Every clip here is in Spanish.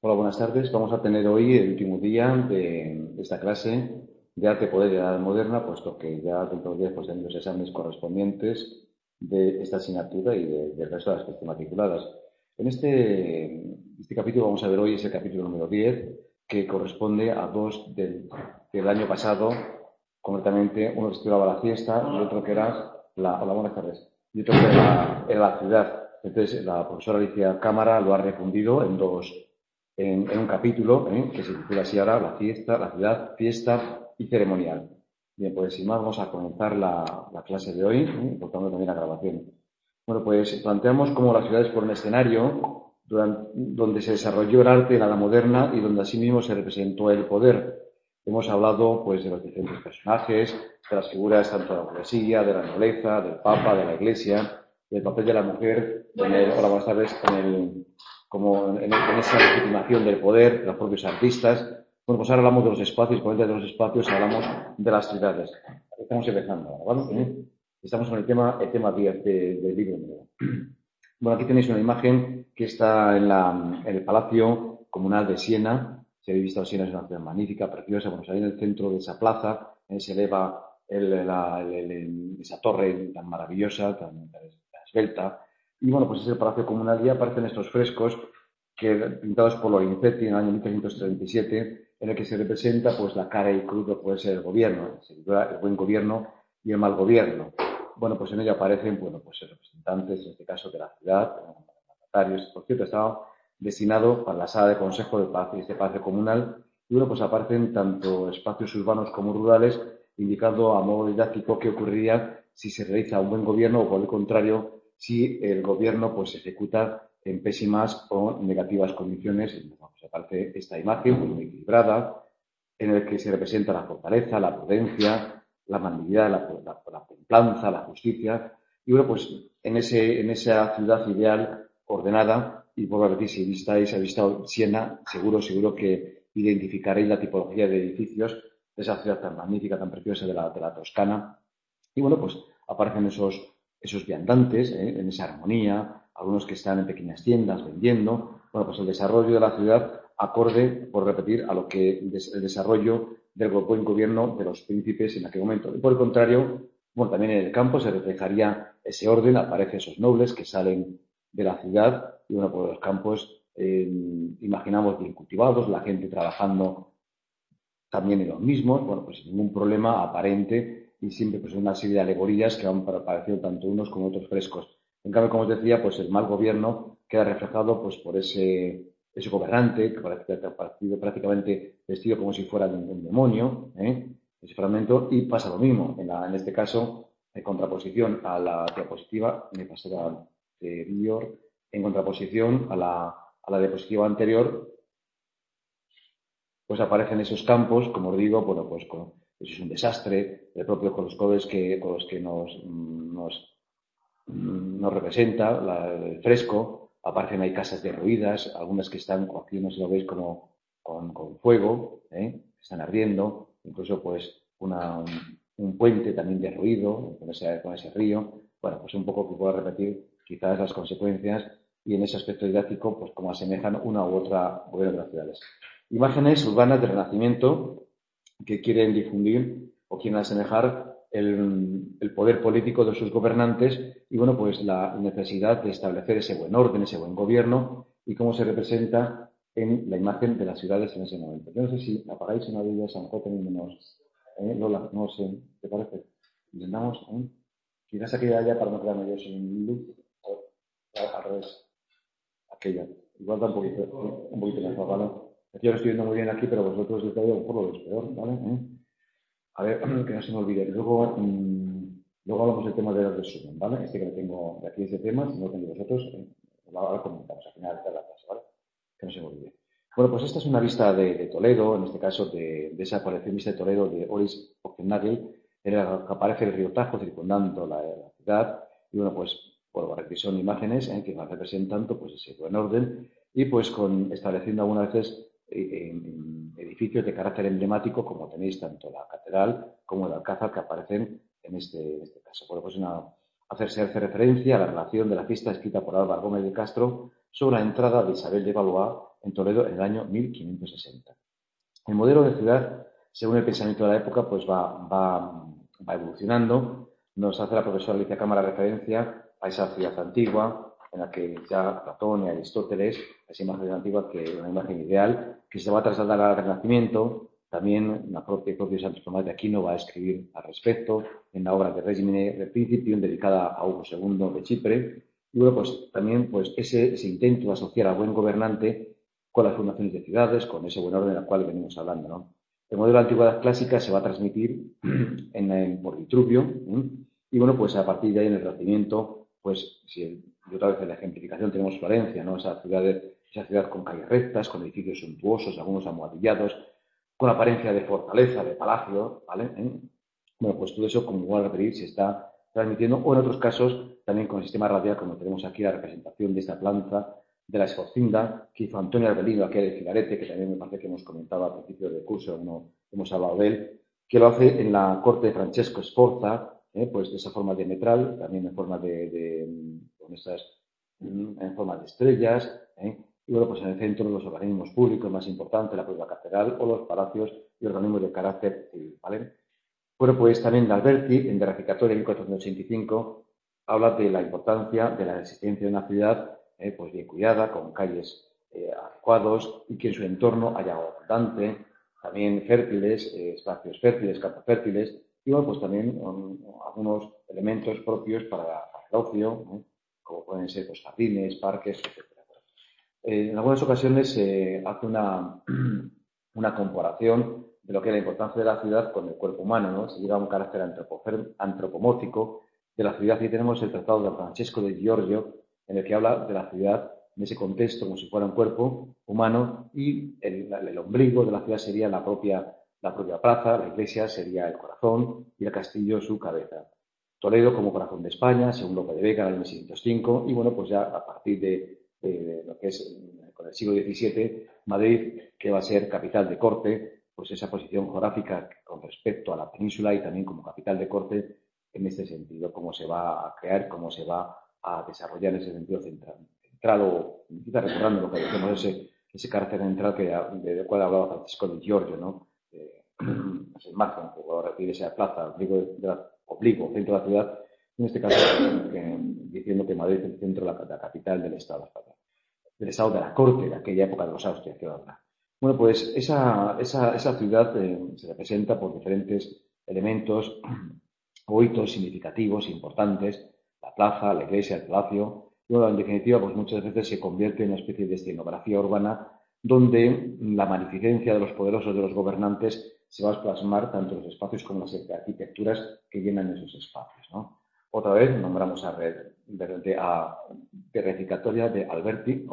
Hola, buenas tardes. Vamos a tener hoy el último día de esta clase de Arte, Poder y Edad Moderna, puesto que ya dentro de 10 pues, tenemos los exámenes correspondientes de esta asignatura y del resto de las que estén matriculadas. En este capítulo vamos a ver hoy es el capítulo número 10, que corresponde a dos del año pasado, concretamente uno que se titulaba La fiesta y otro que era hola, buenas tardes, y otro que era la ciudad. Entonces, la profesora Alicia Cámara lo ha refundido en un capítulo que se titula así ahora, La fiesta, la ciudad, fiesta y ceremonial. Bien, pues sin más vamos a comenzar la clase de hoy, importando también la grabación. Bueno, pues planteamos cómo las ciudades fueron escenario donde se desarrolló el arte en la Edad Moderna y donde asimismo se representó el poder. Hemos hablado pues de los diferentes personajes, de las figuras tanto de la burguesía, de la nobleza, del Papa, de la Iglesia, del papel de la mujer, hola, buenas tardes, como en esa legitimación del poder, de los propios artistas. Bueno, pues ahora hablamos de los espacios, por de los espacios hablamos de las ciudades. Estamos empezando ahora, ¿vale? Estamos con el tema 10 del libro nuevo. Bueno, aquí tenéis una imagen que está en el Palacio Comunal de Siena. Si habéis visto, Siena es una ciudad magnífica, preciosa. Bueno, ahí en el centro de esa plaza se eleva esa torre tan maravillosa, tan esbelta. Y bueno, pues es el Palacio Comunal y aparecen estos frescos pintados por Lorenzetti en el año 1337, en el que se representa pues la cara y cruz de puede ser el gobierno, el buen gobierno y el mal gobierno. Bueno, pues en ella aparecen, bueno, pues representantes, en este caso de la ciudad, mandatarios. Por cierto, estaba destinado para la sala de consejo de paz y este palacio comunal. Y bueno, pues aparecen tanto espacios urbanos como rurales, indicando a modo didáctico qué ocurriría si se realiza un buen gobierno o, por el contrario, si el gobierno pues se ejecuta en pésimas o negativas condiciones. Y, bueno, pues aparece esta imagen muy equilibrada, en el que se representa la fortaleza, la prudencia, la amabilidad, la templanza, la justicia. Y bueno, pues en esa ciudad ideal, ordenada, y por repetir, si habéis visitado Siena, seguro que identificaréis la tipología de edificios de esa ciudad tan magnífica, tan preciosa de la Toscana. Y bueno, pues aparecen esos viandantes en esa armonía, algunos que están en pequeñas tiendas vendiendo. Bueno, pues el desarrollo de la ciudad acorde, por repetir, a lo que el desarrollo del buen gobierno de los príncipes en aquel momento. Y por el contrario, bueno, también en el campo se reflejaría ese orden, aparecen esos nobles que salen de la ciudad y bueno, pues los campos imaginamos bien cultivados, la gente trabajando también en los mismos, bueno, pues ningún problema aparente y siempre pues una serie de alegorías que van apareciendo tanto unos como otros frescos. En cambio, como os decía, pues el mal gobierno queda reflejado pues por ese gobernante que parece prácticamente vestido como si fuera un demonio, ese fragmento, y pasa lo mismo. En este caso, en contraposición a la diapositiva, me pasé la anterior, en contraposición a la diapositiva anterior, pues aparecen esos campos, como os digo, bueno, pues eso es un desastre, el propio con los colores con los que nos representa el fresco, aparecen ahí casas derruidas, algunas que están, aquí no sé si lo veis, como con fuego, están ardiendo, incluso pues un puente también derruido con ese río. Bueno, pues un poco que puedo repetir quizás las consecuencias y en ese aspecto didáctico, pues como asemejan una u otra gobierno de las ciudades. Imágenes urbanas del Renacimiento que quieren difundir o quieren asemejar el poder político de sus gobernantes y, bueno, pues la necesidad de establecer ese buen orden, ese buen gobierno y cómo se representa en la imagen de las ciudades en ese momento. Yo no sé si apagáis una de ellas, a lo mejor tenemos Lola, no sé, ¿te parece? Intentamos, quizás aquella ya para no quedarme yo sin luz, al revés, aquella. Igual da un poquito mejor, ¿vale? Yo lo estoy viendo muy bien aquí, pero vosotros desde ahí a lo mejor lo veis peor, ¿vale? A ver, que no se me olvide. Luego hablamos del tema del resumen, ¿vale? Este que lo tengo de aquí, ese tema, si no lo tenéis vosotros, ahora comentamos al final de la clase, ¿vale? Que no se me olvide. Bueno, pues esta es una vista de Toledo, en este caso de esa coleccionista de Toledo, de Oris Ocknagel, en la que aparece el río Tajo circundando la ciudad. Y bueno, pues por aquí son imágenes que van representando pues ese buen orden y pues estableciendo algunas veces edificios de carácter emblemático, como tenéis tanto la catedral como el alcázar que aparecen en este caso. Bueno, pues hace referencia a la relación de la fiesta escrita por Álvaro Gómez de Castro sobre la entrada de Isabel de Valois en Toledo en el año 1560. El modelo de ciudad, según el pensamiento de la época, pues va evolucionando. Nos hace la profesora Alicia Cámara referencia a esa ciudad antigua, en la que ya Platón y Aristóteles, esa imagen antigua, que es una imagen ideal, que se va a trasladar al Renacimiento. También el propio Santo Tomás de Aquino va a escribir al respecto en la obra de Regimine del Principium, dedicada a Hugo II de Chipre. Y bueno, pues también pues ese intento de asociar al buen gobernante con las fundaciones de ciudades, con ese buen orden del cual venimos hablando, ¿no? El modelo de la antigüedad clásica se va a transmitir por Vitruvio, y bueno, pues a partir de ahí en el Renacimiento, pues si y otra vez en la ejemplificación tenemos Florencia, ¿no? Esa ciudad con calles rectas, con edificios suntuosos, algunos almohadillados, con apariencia de fortaleza, de palacio, ¿vale? Bueno, pues todo eso, como igual a referir, se está transmitiendo, o en otros casos, también con el sistema radial, como tenemos aquí la representación de esta planta de la Esforcinda, que hizo Antonio Arbelino, aquel de Filarete, que también me parece que hemos comentado al principio del curso, no hemos hablado de él, que lo hace en la corte de Francesco Sforza, pues de esa forma diametral, también en forma con estas, en forma de estrellas, y bueno, pues en el centro los organismos públicos más importantes, la propia catedral o los palacios y organismos de carácter civil, ¿vale? Bueno, pues también Alberti, en De Ratificatoria de 1485, habla de la importancia de la existencia de una ciudad pues bien cuidada, con calles adecuados y que en su entorno haya agua abundante, también fértiles, espacios fértiles, campos fértiles, y bueno, pues también algunos elementos propios para el ocio, como pueden ser pues, jardines, parques, etc. En algunas ocasiones se hace una comparación de lo que es la importancia de la ciudad con el cuerpo humano, ¿no? Se llega a un carácter antropomórfico de la ciudad y tenemos el Tratado de Francesco de Giorgio, en el que habla de la ciudad en ese contexto como si fuera un cuerpo humano y el ombligo de la ciudad sería la propia plaza, la iglesia sería el corazón y el castillo su cabeza. Toledo como corazón de España, según Lope de Vega, en el 1605, y bueno, pues ya a partir de lo que es con el siglo XVII, Madrid, que va a ser capital de corte, pues esa posición geográfica con respecto a la península y también como capital de corte en este sentido, cómo se va a crear, cómo se va a desarrollar en ese sentido central o quizá recordando lo que decíamos, ese carácter central del cual hablaba Francisco de Giorgio, ¿no? Es el margen, que va a referirse a plaza, obligo, centro de la ciudad, en este caso diciendo que Madrid es el centro, la capital del Estado español, del Estado de la corte de aquella época de los Austrias que habla. Bueno, pues esa ciudad se representa por diferentes elementos o hitos significativos, importantes, la plaza, la iglesia, el palacio. Y bueno, en definitiva, pues muchas veces se convierte en una especie de escenografía urbana donde la magnificencia de los poderosos, de los gobernantes, se va a plasmar tanto en los espacios como en las arquitecturas que llenan esos espacios, ¿no? Otra vez nombramos a Verificatoria de Alberti,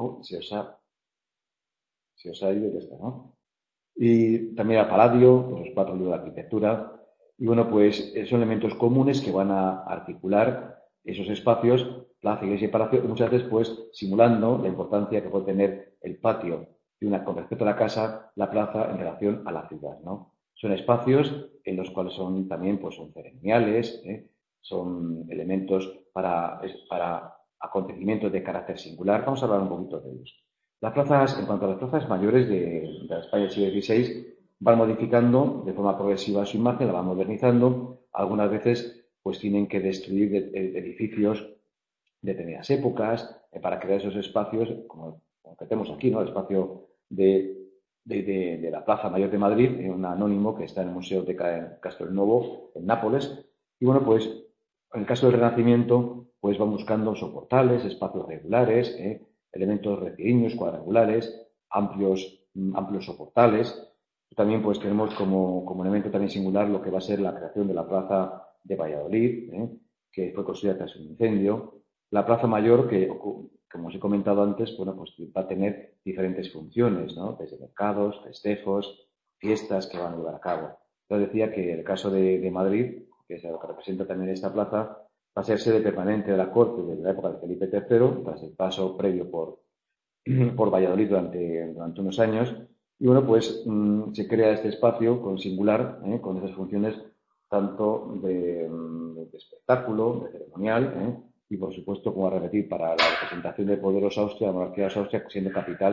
se os ha ido ya está, ¿no? Y también a Palladio, pues los cuatro libros de arquitectura. Y bueno, pues son elementos comunes que van a articular esos espacios, plaza, iglesia y palacio, y muchas veces pues simulando la importancia que puede tener el patio con respecto a la casa, la plaza en relación a la ciudad, ¿no? Son espacios en los cuales son también pues son ceremoniales, son elementos para acontecimientos de carácter singular. Vamos a hablar un poquito de ellos. Las plazas, en cuanto a las plazas mayores de la España del siglo XVI, van modificando de forma progresiva su imagen, la van modernizando. Algunas veces pues tienen que destruir edificios de determinadas épocas para crear esos espacios, como que tenemos aquí, ¿no? El espacio de la Plaza Mayor de Madrid, un anónimo que está en el Museo de Castelnuovo, en Nápoles. Y bueno, pues en el caso del Renacimiento, pues van buscando soportales, espacios regulares, elementos rectilíneos, cuadrangulares, amplios soportales. También pues tenemos como elemento también singular lo que va a ser la creación de la Plaza de Valladolid, que fue construida tras un incendio. La Plaza Mayor, que como os he comentado antes, bueno, pues va a tener diferentes funciones, ¿no? Desde mercados, festejos, fiestas que van a llevar a cabo. Entonces decía que el caso de Madrid, que es lo que representa también esta plaza, va a ser sede permanente de la corte desde la época de Felipe III, tras el paso previo por Valladolid durante unos años. Y bueno, pues se crea este espacio con singular, con esas funciones tanto de espectáculo, de ceremonial, y por supuesto, como a repetir, para la representación del poderoso Austria, la monarquía de Austria, siendo capital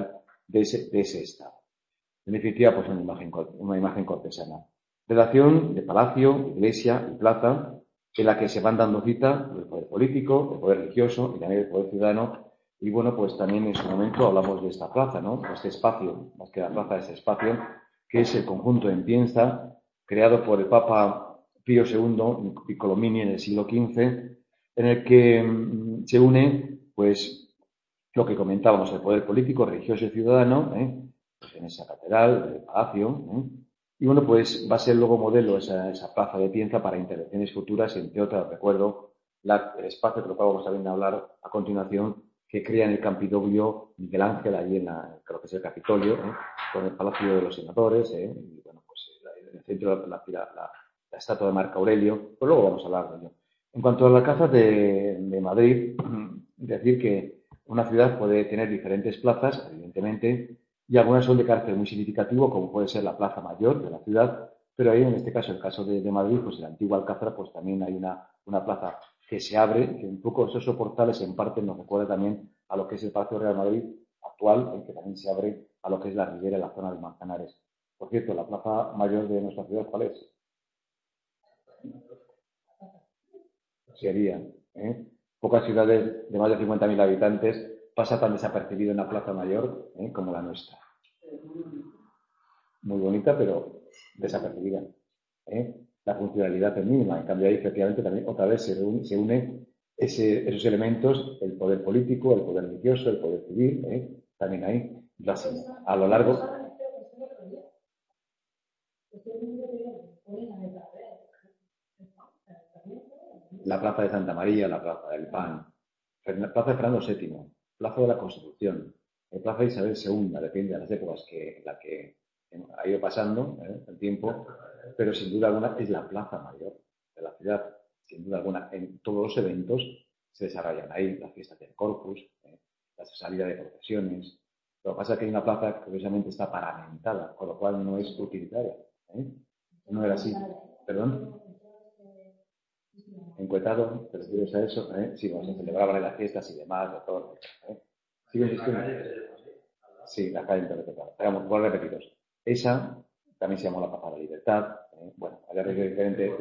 de ese estado. En definitiva, pues una imagen cortesana. Relación de palacio, iglesia y plaza, en la que se van dando cita el poder político, el poder religioso y también el poder ciudadano. Y bueno, pues también en su momento hablamos de esta plaza, ¿no? Este espacio, más que la plaza, este espacio, que es el conjunto en Pienza, creado por el Papa Pío II Piccolomini en el siglo XV, en el que se une, pues, lo que comentábamos, el poder político, religioso y ciudadano, pues en esa catedral, el palacio, y bueno, pues va a ser luego modelo esa plaza de Pienza para intervenciones futuras, entre otras, recuerdo, el espacio que lo cual vamos también a hablar a continuación, que crea en el Campidoglio Miguel Ángel, ahí creo que es el Capitolio, con el Palacio de los Senadores, y bueno, pues en el centro la estatua de Marco Aurelio, pues luego vamos a hablar de ello. En cuanto a la Caza de Madrid, decir que una ciudad puede tener diferentes plazas, evidentemente, y algunas son de carácter muy significativo, como puede ser la Plaza Mayor de la ciudad, pero ahí en este caso, el caso de Madrid, pues el antiguo Alcázar, pues también hay una plaza que se abre, que un poco esos portales en parte nos recuerda también a lo que es el Palacio Real Madrid actual, que también se abre a lo que es la Ribera y la zona de Manzanares. Por cierto, la Plaza Mayor de nuestra ciudad, ¿cuál es? Sería, pocas ciudades de más de 50.000 habitantes pasa tan desapercibido en la Plaza Mayor como la nuestra. Muy bonita, pero desapercibida. La funcionalidad es mínima. En cambio, ahí efectivamente también otra vez se une esos elementos, el poder político, el poder religioso, el poder civil, también ahí. A lo largo. La Plaza de Santa María, la Plaza del Pan, la Plaza de Fernando VII, Plaza de la Constitución, la Plaza de Isabel II, depende de las épocas en las que ha ido pasando el tiempo, pero sin duda alguna es la plaza mayor de la ciudad. Sin duda alguna, en todos los eventos se desarrollan ahí, las fiestas del Corpus, la salida de procesiones. Lo que pasa es que hay una plaza que curiosamente está paramentada, con lo cual no es utilitaria. No era así. ¿Perdón? Encuetado, ¿te refieres a eso? Sí, cuando se celebraban las fiestas y demás, de todo. ¿Sigue insistiendo? Sí, la calle interpretada. Voy a repetiros. Esa también se llamó la Plaza de la Libertad. Bueno, había región diferente.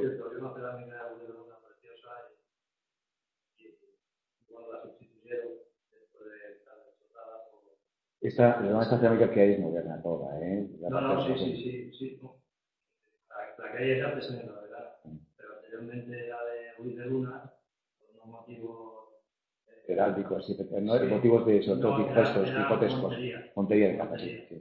Esta cerámica que hay es moderna toda, No, sí. La calle era presente, la verdad. Pero anteriormente la de Ruiz de Luna, por unos motivos heráldicos, sí, no, motivos de sobre todo gestos, grotescos. Montería de casa, sí.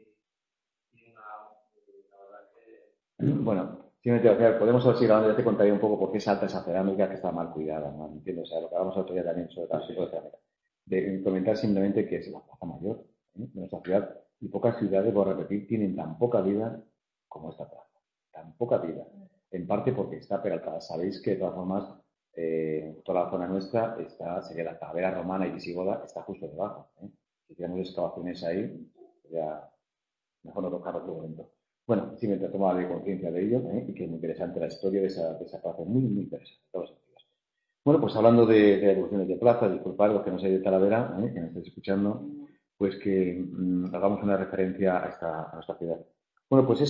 Bueno, simplemente, podemos seguir hablando, ya te contaré un poco por qué salta esa cerámica que está mal cuidada, ¿no? ¿Entiendes? O sea, lo que hablamos otro día también sobre el tipo de cerámica. De comentar simplemente que es la plaza mayor de nuestra ciudad y pocas ciudades, por repetir, tienen tan poca vida como esta plaza. Tan poca vida. En parte porque está peraltada. Sabéis que de todas formas toda la zona nuestra sería la Talavera romana y visigoda, está justo debajo. Si tenemos excavaciones ahí, ya mejor no tocarlo todo momento. Bueno, sí me tomaba de conciencia de ello y que es muy interesante la historia de esa plaza, muy, muy interesante. Bueno, pues hablando de evoluciones de plaza, disculpad los que no sois de Talavera, que me estáis escuchando, pues que hagamos una referencia a nuestra ciudad. Bueno, pues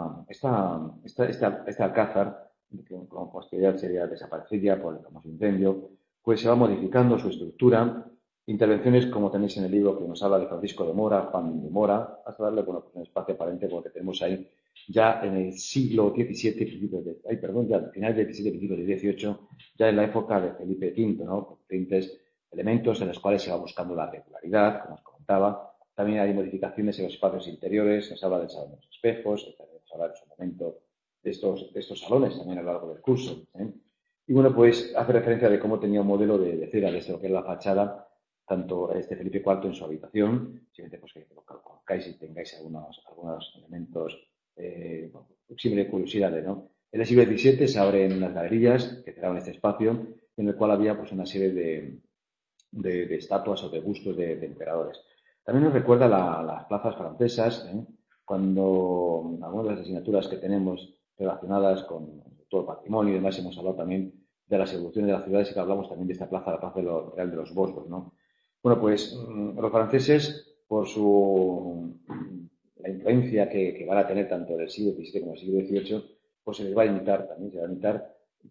este alcázar, que con posterioridad sería desaparecido por el famoso incendio, pues se va modificando su estructura. Intervenciones, como tenéis en el libro que nos habla de Francisco de Mora, Juan de Mora, hasta darle pues un espacio aparente porque tenemos ahí ya en el siglo XVII, ya al final del XVII, principios del XVIII, ya en la época de Felipe V, ¿no? Con diferentes elementos en los cuales se va buscando la regularidad, como os comentaba. También hay modificaciones en los espacios interiores, nos habla del salón de los espejos, nos habla en su momento de estos salones también a lo largo del curso. Y bueno, pues hace referencia de cómo tenía un modelo de cera desde lo que es la fachada, tanto Felipe IV en su habitación, simplemente pues que lo conozcáis y tengáis algunos elementos siempre de curiosidad, ¿no? En el siglo XVII se abren las galerías que cerraban este espacio, en el cual había pues una serie de estatuas o de bustos de emperadores. También nos recuerda las plazas francesas, cuando algunas de las asignaturas que tenemos relacionadas con todo el patrimonio y demás, hemos hablado también de las evoluciones de las ciudades y que hablamos también de esta plaza, la plaza Real de los Boscos, ¿no? Bueno, pues los franceses la influencia que van a tener tanto del siglo XVII como del siglo XVIII, pues se les va a imitar también, se va a imitar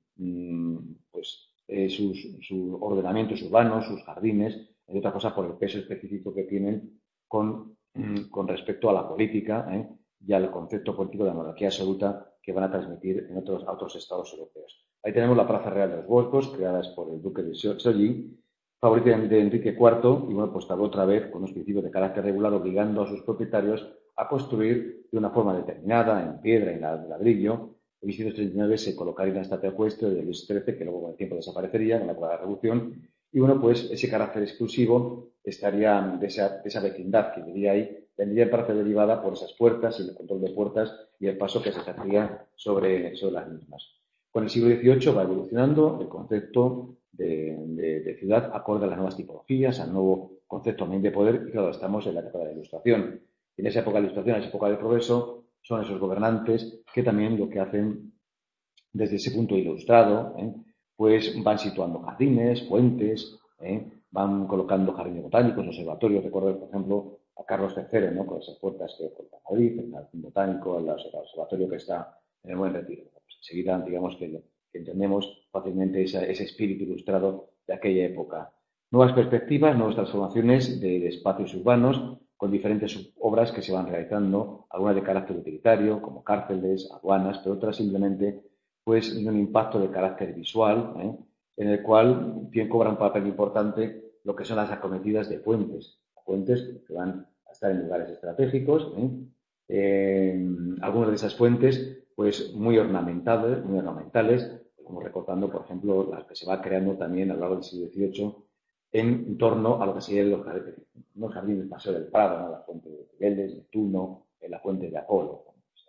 sus ordenamientos urbanos, sus jardines, entre otras cosas por el peso específico que tienen con respecto a la política y al concepto político de la monarquía absoluta que van a transmitir a otros estados europeos. Ahí tenemos la Plaza Real de los Boscos, creadas por el duque de Sollí, favorita de Enrique IV, y bueno, pues tardó otra vez con unos principios de carácter regular, obligando a sus propietarios a construir de una forma determinada, en piedra y en ladrillo. En 1639 se colocaría una estatua ecuestre de Luis XIII, que luego con el tiempo desaparecería con la Revolución. Y bueno, pues ese carácter exclusivo estaría de esa vecindad que vivía ahí, vendría en parte derivada por esas puertas y el control de puertas y el paso que se ejercía sobre las mismas. Con el siglo XVIII va evolucionando el concepto de ciudad acorde a las nuevas tipologías, al nuevo concepto también de poder, y claro, estamos en la época de la Ilustración. Y en esa época de la Ilustración, en esa época de progreso, son esos gobernantes que también lo que hacen desde ese punto ilustrado, pues van situando jardines, fuentes, van colocando jardines botánicos, observatorios. Recuerdo, por ejemplo, a Carlos III, ¿no? Con esas puertas que corta Madrid, el jardín botánico, el observatorio que está en el Buen Retiro. Pues enseguida, digamos que entendemos fácilmente ese espíritu ilustrado de aquella época. Nuevas perspectivas, nuevas transformaciones de espacios urbanos con diferentes obras que se van realizando, algunas de carácter utilitario, como cárceles, aduanas, pero otras simplemente pues un impacto de carácter visual, en el cual cobra un papel importante lo que son las acometidas de puentes. Puentes que van a estar en lugares estratégicos. Algunas de esas puentes, pues muy ornamentales, como recordando, por ejemplo, las que se va creando también a lo largo del siglo XVIII en torno a lo que serían los jardines del Paseo del Prado, ¿no? La fuente de Cibeles, Neptuno, la fuente de Apolo.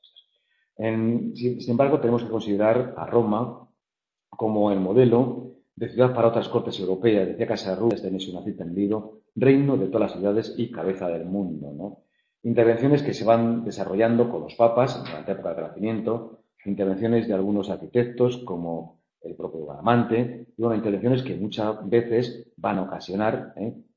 Sin embargo, tenemos que considerar a Roma como el modelo de ciudad para otras cortes europeas. Decía Casarrubias, tenéis una cita en el libro, reino de todas las ciudades y cabeza del mundo, ¿no? Intervenciones que se van desarrollando con los papas en la época del Renacimiento, intervenciones de algunos arquitectos como el propio Bramante, y bueno, intervenciones que muchas veces van a ocasionar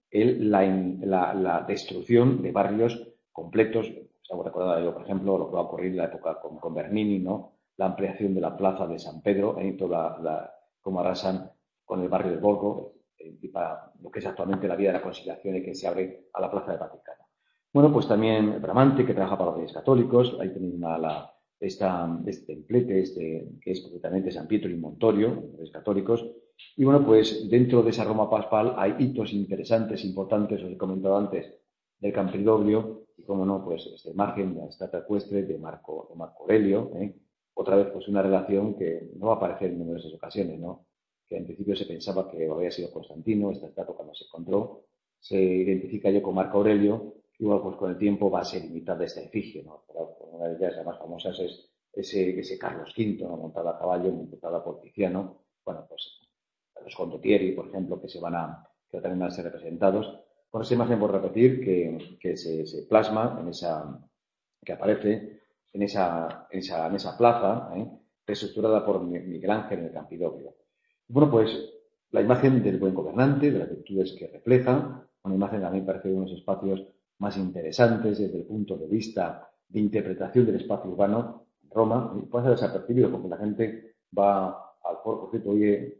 la destrucción de barrios completos. Estamos recordando yo, por ejemplo, lo que va a ocurrir en la época con Bernini, ¿no? La ampliación de la plaza de San Pedro, cómo arrasan con el barrio del Borgo, y para lo que es actualmente la vía de la Conciliación y que se abre a la plaza del Vaticano. Bueno, pues también Bramante, que trabaja para los Reyes Católicos, ahí tenéis este templete, que es concretamente San Pietro y Montorio, los Reyes Católicos. Y bueno, pues dentro de esa Roma paspal hay hitos interesantes, importantes, os he comentado antes, del Campidoglio, y como no, pues este margen de la estatua ecuestre de Marco Aurelio, otra vez pues una relación que no va a aparecer en numerosas ocasiones, ¿no? Que en principio se pensaba que había sido Constantino, esta estatua cuando se encontró, se identifica ya con Marco Aurelio, y bueno, pues con el tiempo va a ser imitada esta efigie, ¿no? Una de ellas, las más famosas, es ese Carlos V, ¿no? Montado a caballo, interpretada por Tiziano. Bueno, pues los condottieri, por ejemplo, que también van a ser representados. Con esa imagen, por repetir, que se plasma que aparece en esa plaza, reestructurada por Miguel Ángel en el Campidoglio. Bueno, pues la imagen del buen gobernante, de las virtudes que refleja, una imagen que a mí me parece de unos espacios más interesantes desde el punto de vista de interpretación del espacio urbano en Roma, y puede ser desapercibido porque la gente va al foro. Por cierto, hoy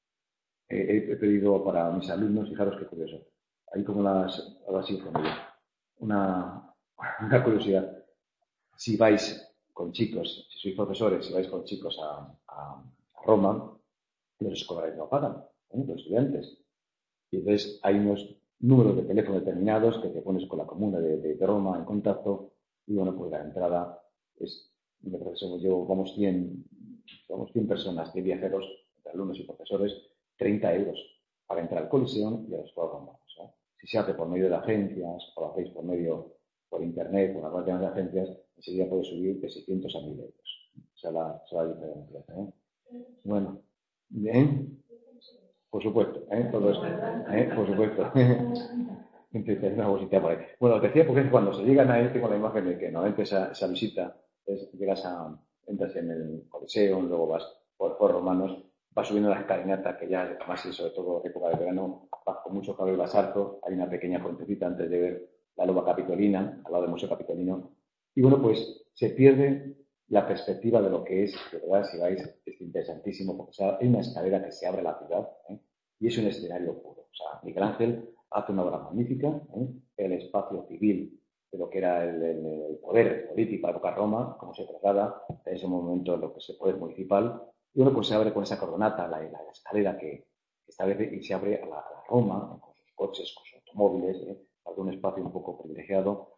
he pedido para mis alumnos, fijaros qué curioso, hay como ahora sí, una curiosidad. Si vais con chicos, si sois profesores, si vais con chicos a Roma, los escolares no pagan, los estudiantes. Y entonces hay unos números de teléfono determinados que te pones con la comuna de Roma en contacto, y bueno, pues la entrada es, vamos 100 personas, 100 viajeros, entre alumnos y profesores, 30 euros para entrar al Coliseum y a los Juegos Romanos, ¿no? Si se hace por medio de agencias, o lo hacéis por internet, por alguna de agencias, enseguida puede subir de 600 a 1000 euros. Esa es la diferencia, Bueno, bien. Por supuesto, todo esto, por supuesto. Una bolsita por ahí. Bueno, os decía porque es cuando se llegan a tengo la imagen de que normalmente esa visita entras en el Coliseo, luego vas por Romanos, vas subiendo la escalinata, que ya además, y sobre todo época de verano, vas con mucho calor y vas harto, hay una pequeña fuentecita antes de ver la Loba Capitolina, al lado del Museo Capitolino. Y bueno, pues se pierde la perspectiva de lo que es, de verdad, si vais, es interesantísimo, porque hay una escalera que se abre a la ciudad, y es un escenario puro. O sea, Miguel Ángel hace una obra magnífica, el espacio civil de lo que era el poder político de la época de Roma, como se traslada en ese momento en lo que es el poder municipal, y uno pues se abre con esa coronata, la escalera que establece y se abre a la Roma, con sus coches, con sus automóviles, algún espacio un poco privilegiado,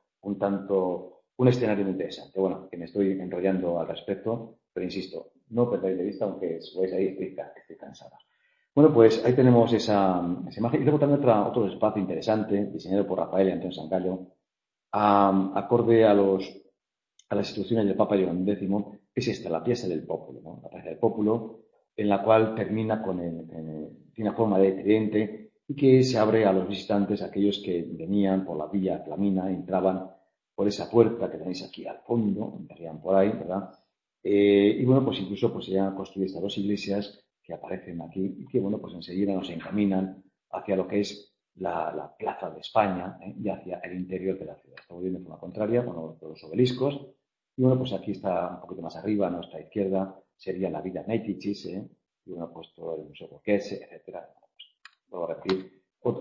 un escenario muy interesante. Bueno, que me estoy enrollando al respecto, pero insisto, no perdáis de vista, aunque si veis ahí estoy cansado. Bueno, pues ahí tenemos esa imagen. Y luego también otro espacio interesante, diseñado por Rafael y Antonio Sangallo, acorde a las instrucciones del Papa León X, es esta, la Piazza del Popolo, ¿no? La Piazza del Popolo, en la cual termina tiene forma de tridente y que se abre a los visitantes, aquellos que venían por la Villa Flamina, entraban por esa puerta que tenéis aquí al fondo, entrarían por ahí, ¿verdad? Y bueno, pues incluso pues ya han construido estas dos iglesias que aparecen aquí y que, bueno, pues enseguida nos encaminan hacia lo que es la plaza de España, y hacia el interior de la ciudad. Estamos viendo de forma contraria, bueno, los obeliscos. Y bueno, pues aquí está un poquito más arriba, a nuestra izquierda, sería la Villa Médicis, y bueno, pues todo el Museo Borghese, etcétera. Vuelvo a repetir,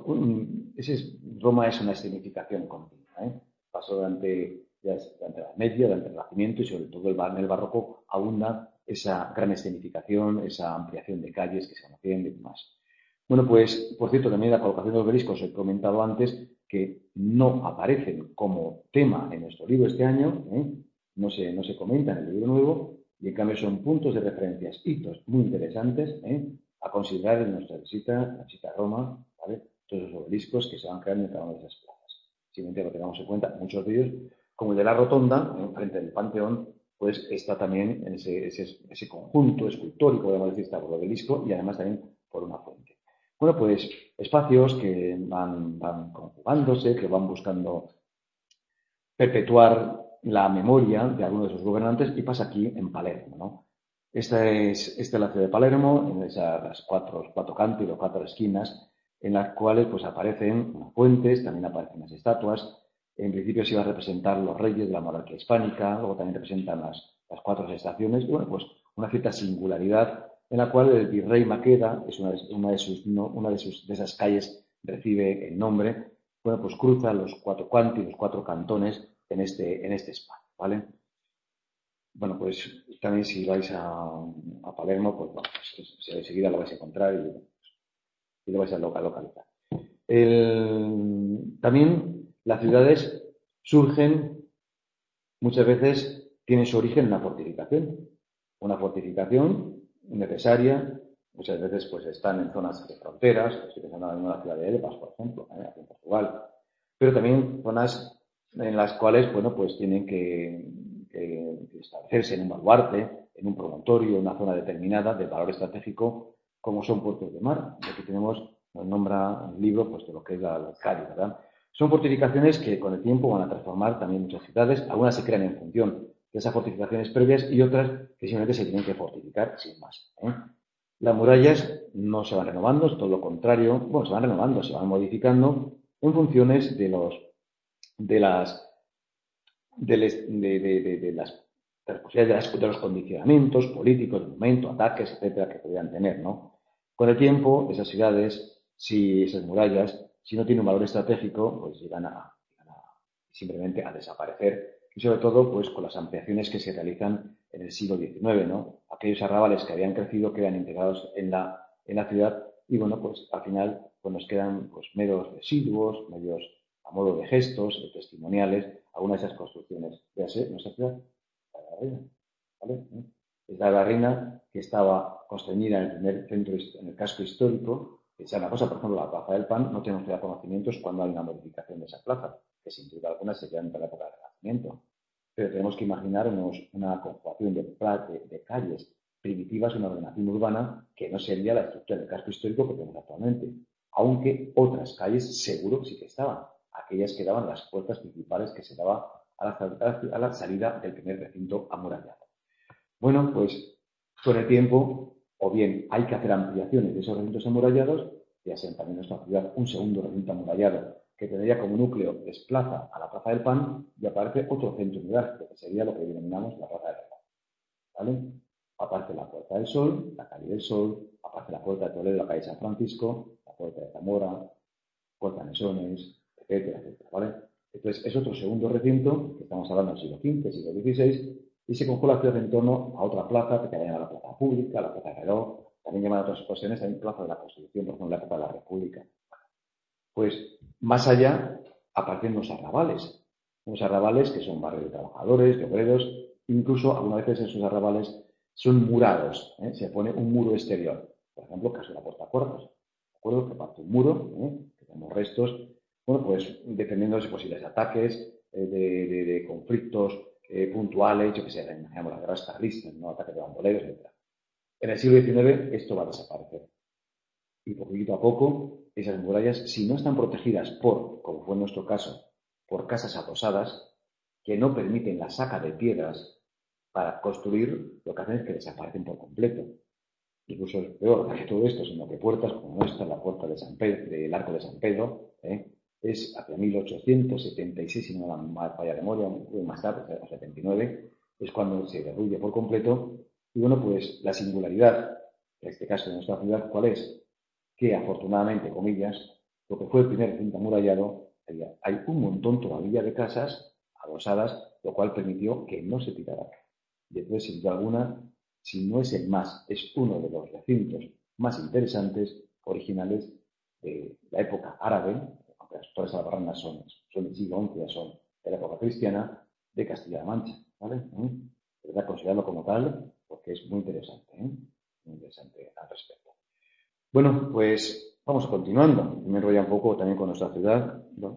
Roma es una escenificación continua, pasó durante la Edad Media, durante el Renacimiento y sobre todo en el Barroco abunda esa gran escenificación, esa ampliación de calles que se conocían y demás. Bueno, pues, por cierto, también la colocación de los obeliscos, he comentado antes que no aparecen como tema en nuestro libro este año, no se comenta en el libro nuevo, y en cambio son puntos de referencias, hitos muy interesantes, a considerar en nuestra la visita a Roma, ¿vale? Todos los obeliscos que se van creando en cada una de esas plazas. Simplemente lo tengamos en cuenta, muchos de ellos, como el de la Rotonda, frente del Panteón, pues está también en ese conjunto escultórico, podemos decir, está por el obelisco y además también por una fuente. Bueno, pues espacios que van conjugándose, que van buscando perpetuar la memoria de algunos de sus gobernantes y pasa aquí en Palermo, ¿no? Esta es la ciudad de Palermo, en las cuatro cantos y las cuatro esquinas, en las cuales pues aparecen unas fuentes, también aparecen las estatuas. En principio se iban a representar los reyes de la monarquía hispánica, luego también representan las cuatro estaciones, y bueno, pues una cierta singularidad en la cual el virrey Maqueda, es una de esas calles, recibe el nombre, bueno, pues cruza los cuatro cantos y los cuatro cantones en este espacio, ¿vale? Bueno, pues también si vais a Palermo, pues, bueno, pues enseguida lo vais a encontrar y lo vais a localizar. También las ciudades surgen, muchas veces tienen su origen en una fortificación necesaria, muchas veces pues están en zonas de fronteras, estoy pensando en la ciudad de Elvas, por ejemplo, aquí en Portugal, pero también zonas en las cuales, bueno, pues tienen que establecerse en un baluarte, en un promontorio, en una zona determinada de valor estratégico, como son puertos de mar. Aquí nos nombra el libro, pues de lo que es la Cádiz, ¿verdad? Son fortificaciones que con el tiempo van a transformar también muchas ciudades. Algunas se crean en función de esas fortificaciones previas y otras que simplemente se tienen que fortificar sin más. Las murallas no se van renovando, es todo lo contrario. Bueno, se van renovando, se van modificando en funciones de los condicionamientos políticos, de momento, ataques, etcétera, que podrían tener, ¿no? Con el tiempo, esas ciudades, esas murallas, si no tienen un valor estratégico, pues llegan simplemente a desaparecer. Y sobre todo, pues con las ampliaciones que se realizan en el siglo XIX, ¿no? Aquellos arrabales que habían crecido quedan integrados en la ciudad y, bueno, pues al final pues nos quedan pues meros residuos, medios a modo de gestos, testimoniales, algunas de esas construcciones. Véase, nuestra ciudad, la Reina, ¿vale? Es la Reina que estaba constreñida en el primer centro, en el casco histórico. Es una cosa, por ejemplo, la Plaza del Pan, no tenemos ya conocimientos cuando hay una modificación de esa plaza, que sin duda alguna se quedan en la época del Renacimiento. Pero tenemos que imaginarnos una conjugación de calles primitivas, una ordenación urbana que no sería la estructura del casco histórico que tenemos actualmente. Aunque otras calles seguro que sí que estaban. Aquellas que daban las puertas principales que se daba a la salida del primer recinto amurallado. Bueno, pues con el tiempo, o bien hay que hacer ampliaciones de esos recintos amurallados, ya sea también en nuestra ciudad un segundo recinto amurallado que tendría como núcleo desplaza a la Plaza del Pan y aparece otro centro neurálgico, que sería lo que denominamos la Plaza del Pan, ¿vale? Aparece la Puerta del Sol, la calle del Sol, aparece la Puerta de Toledo, la calle San Francisco, la Puerta de Zamora, Puerta de Mesones, etcétera, etcétera, ¿vale? Entonces, es otro segundo recinto, que estamos hablando del siglo XV, siglo XVI, y se conjuga la ciudad en torno a otra plaza, que también llama la Plaza Pública, la Plaza de Reloj, también llaman en otras ocasiones también Plaza de la Constitución, por ejemplo, la Plaza de la República. Pues, más allá, aparecen los arrabales que son barrios de trabajadores, de obreros, incluso algunas veces esos arrabales son murados, ¿eh? Se pone un muro exterior, por ejemplo, caso de la Puerta Corpus, ¿de acuerdo? Que parte un muro, que tenemos restos, bueno, pues defendiendo de posibles ataques, de conflictos puntuales, yo que sé, imaginamos las guerras carlistas, ¿no? Ataques de bandoleros, etc. En el siglo XIX esto va a desaparecer. Y poquito a poco, esas murallas, si no están protegidas por, como fue en nuestro caso, por casas adosadas, que no permiten la saca de piedras para construir, lo que hacen es que desaparecen por completo. Incluso es peor que todo esto, sino que puertas como esta, la puerta de San Pedro, del Arco de San Pedro, es hacia 1876, si no me falla la memoria, más tarde, a 79, es cuando se derruye por completo. Y bueno, pues la singularidad, en este caso de nuestra ciudad, ¿cuál es? Que afortunadamente, comillas, lo que fue el primer recinto amurallado, hay un montón todavía de casas adosadas, lo cual permitió que no se tirara. Y entonces, sin duda alguna, si no es el más, es uno de los recintos más interesantes, originales de la época árabe, aunque las torres albarranas son del siglo XI, ya son de la época cristiana, de Castilla-La Mancha, ¿vale? ¿Verdad? Considerarlo como tal, porque es muy interesante al respecto. Bueno, pues vamos continuando. Me enrolla un poco también con nuestra ciudad, ¿no?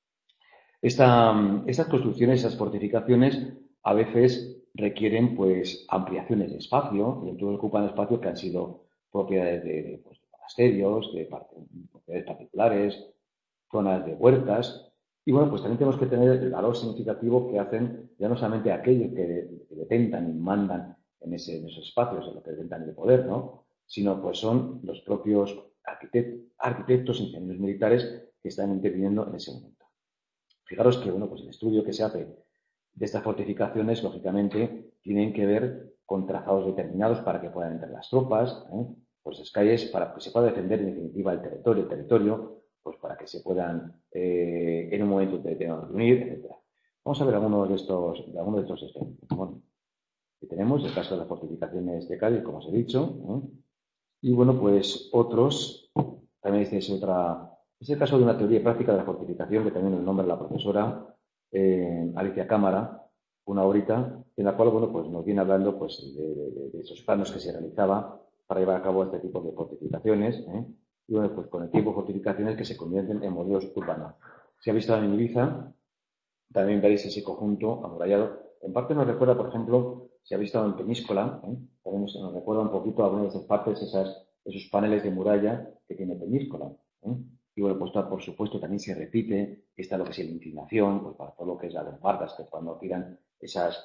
Estas construcciones, esas fortificaciones, a veces requieren pues ampliaciones de espacio, y entonces ocupan espacios que han sido propiedades de monasterios, de propiedades particulares, zonas de huertas. Y bueno, pues también tenemos que tener el valor significativo que hacen ya no solamente aquellos que detentan y mandan en esos espacios, en los que detentan el poder, ¿no? Sino pues son los propios arquitectos, ingenieros militares que están interviniendo en ese momento. Fijaros que, bueno, pues el estudio que se hace de estas fortificaciones, lógicamente, tienen que ver con trazados determinados para que puedan entrar las tropas, pues las calles para que se pueda defender en definitiva el territorio, pues para que se puedan en un momento determinado reunir, etc. Vamos a ver algunos de estos ejemplos. Bueno, que tenemos el caso de las fortificaciones de Cádiz, como os he dicho, y bueno, pues otros, también es el caso de una teoría práctica de la fortificación que también nos nombra la profesora Alicia Cámara, una horita, en la cual, bueno, pues nos viene hablando pues de esos planos que se realizaba para llevar a cabo este tipo de fortificaciones, y bueno, pues con el tiempo fortificaciones que se convierten en modelos urbanos. Si ha visto en Ibiza, también veréis ese conjunto amurallado. En parte nos recuerda, por ejemplo, si habéis estado en Peñíscola, también nos recuerda un poquito algunas de esas partes, esos paneles de muralla que tiene Peñíscola. Y bueno, pues por supuesto también se repite, está lo que es la inclinación, pues para todo lo que es las bombardas, que cuando tiran esas